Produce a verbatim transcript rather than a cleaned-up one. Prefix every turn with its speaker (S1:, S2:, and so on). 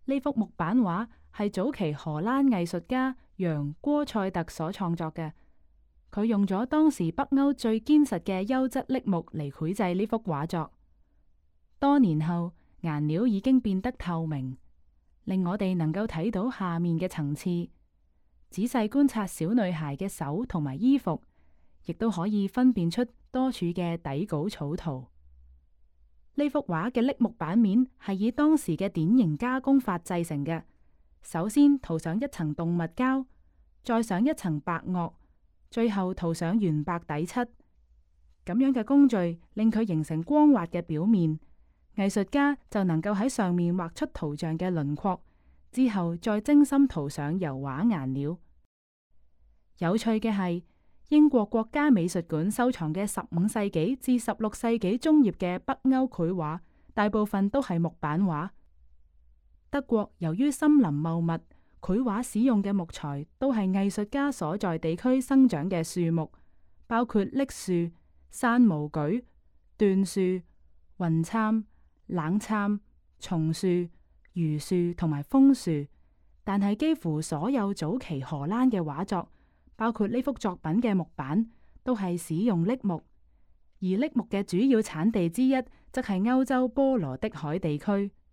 S1: 呢幅木版畫係早期荷蘭藝術家楊戈塞特所創作嘅，佢用咗當時北歐最堅實嘅優質櫪木嚟繪製呢幅畫作。多年後，顏料已經變得透明，令我哋能夠睇到下面嘅層次。仔細觀察小女孩嘅手同埋衣服，亦都可以分辨出多處嘅底稿草圖。呢幅畫嘅櫪木版面係以當時嘅典型加工法製成嘅。首先塗上一層動物膠，再上一層白堊，最後塗上原白底漆。咁樣嘅工序令佢形成光滑嘅表面，藝術家就能夠喺上面畫出圖像嘅輪廓，之後再精心塗上油畫顏料。有趣嘅係，英國國家美術館收藏嘅十五世紀至十六世紀中葉嘅北歐繪畫，大部分都係木版畫。德國由於森林茂密，繪畫使用嘅木材都係藝術家所在地區生長嘅樹木，包括櫪樹、山毛櫸、椴樹、雲杉、冷杉、松樹、榆樹同埋楓樹。但係幾乎所有早期荷蘭嘅畫作，包括呢幅作品嘅木板，都係使用櫪木，而櫪木嘅主要產地之一，則係歐洲波羅的海地區。